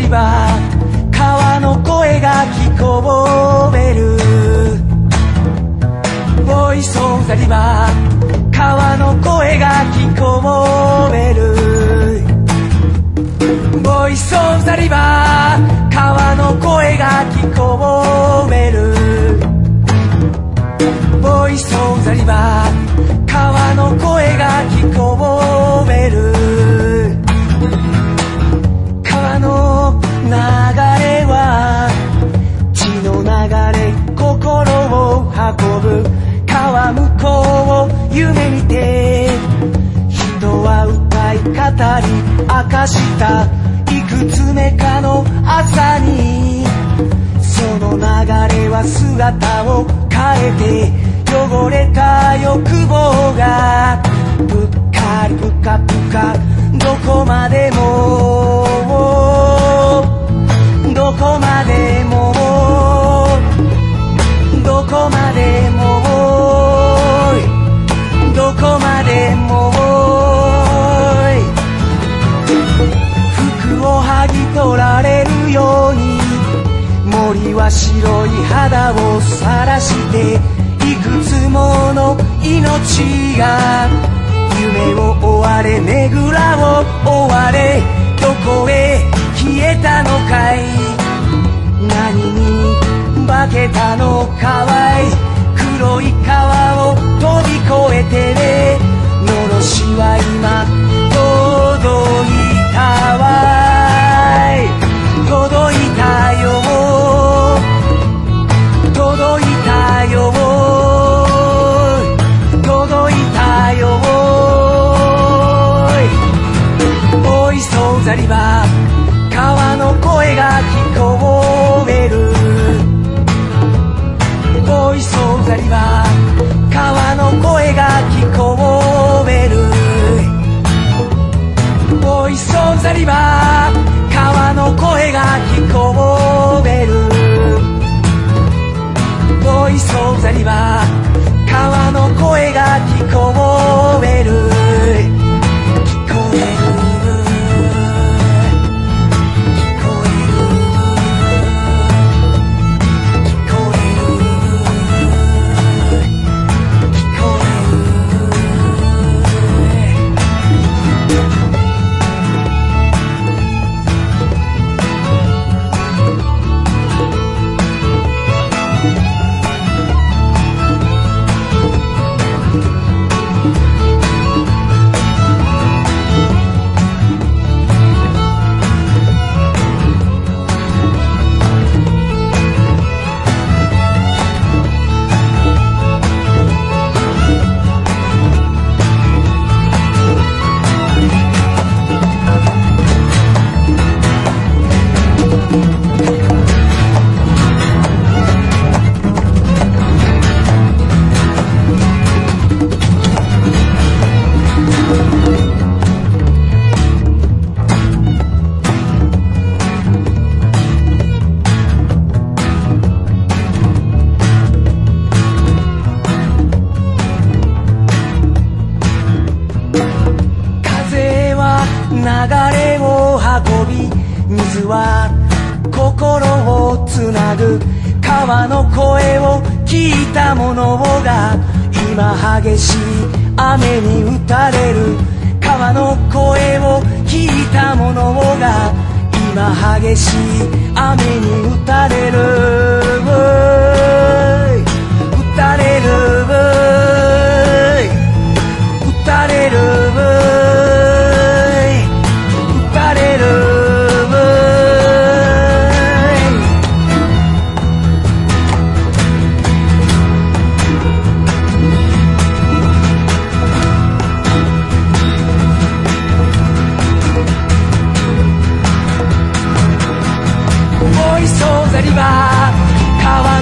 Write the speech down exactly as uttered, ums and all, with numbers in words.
り場、川の声が聞こえる。ボイスオブザリバー、川の声が聞こえる。ボイスオブザリバー、川の声が聞こえる。ボイスオブザリバー、川の声が聞こえる。川の流れは血の流れ、心を運ぶ。川向こうを夢見て、人は歌い語り明かした。いくつ目かの朝に、その流れは姿を変えて、汚れた欲望がぷっかりぷかぷか、どこまでもどこまでもどこまでもどこまでも服を剥ぎ取られるように、森は白い肌を晒して、いくつもの命が夢を追われ、ねぐらを追われ、どこへ消えたのかい、何に化けたのかい。黒い川を飛び越えてね、のろしは今届いたわい、届いたよ届いたよ届いたよ。ボイスオブザリバー、川の声が聞こえる。ボイスオブザリバー、川の声が聞こえる。ボイスオブザリバー、川の声が聞こえる。ボイスオブザリバー、川の声が聞こえる。聞こえる水は心をつなぐ。川の声を聞いた者が今激しい雨に打たれる。川の声を聞いた者が今激しい雨に打たれる。打たれる打たれる打たれる。ボイスオブザリバー、川